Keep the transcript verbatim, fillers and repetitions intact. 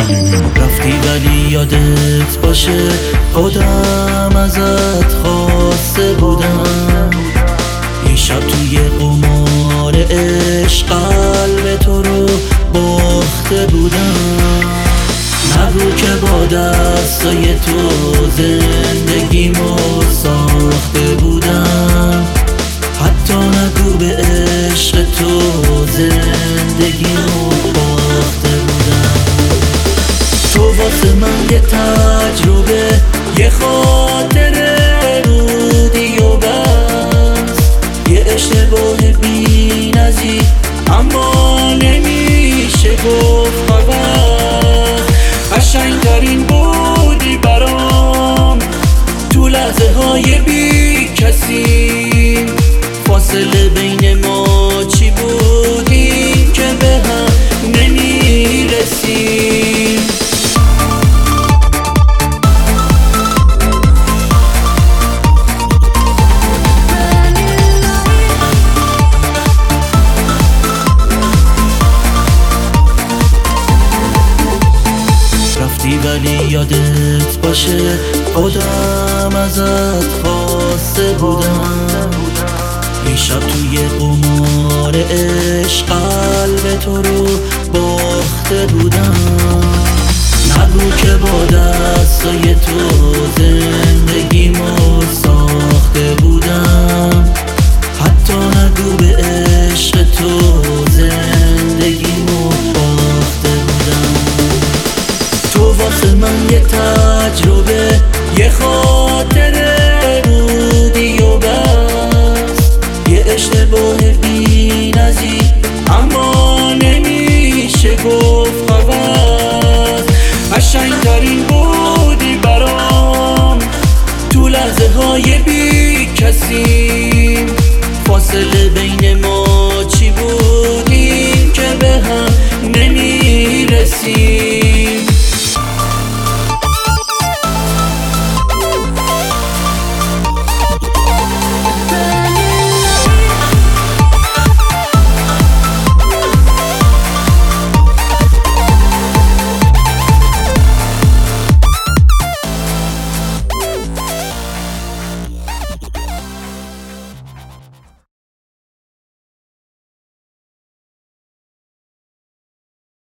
رفتی ولی یادت باشه خودم ازت خواسته بودم، یه شب توی قمار عشق قلب تو رو باخته بودم. نگو که با دستای تو زندگیمو ساخته بودم، حتی نگو به عشق تو زندگیمو باخته بودم. تو واسه من یه تجربه، یه خاطره بودی و بس، یه اشتباه بی نظیر اما نمیشه گفت فقط. قشنگترین بودی برام تو لحظه های بی کسی، فاصله بین ما چی بودیم که به هم نمیرسیم. ولی یادت باشه خودم ازت خواسته بودم، یه شب توی قمار عشق قلب تو رو باخته بودم. نگو که با دستای تو زندگیمو ساخته بودم، حتی نگو به عشق تو زندگیمو باخته بودم. تو واسه من یه تجربه، یه خاطره بودی و بس، یه اشتباه بی نظیر اما نمیشه گفت فقط. قشنگترین بودی برام تو لحظه های بی کسی،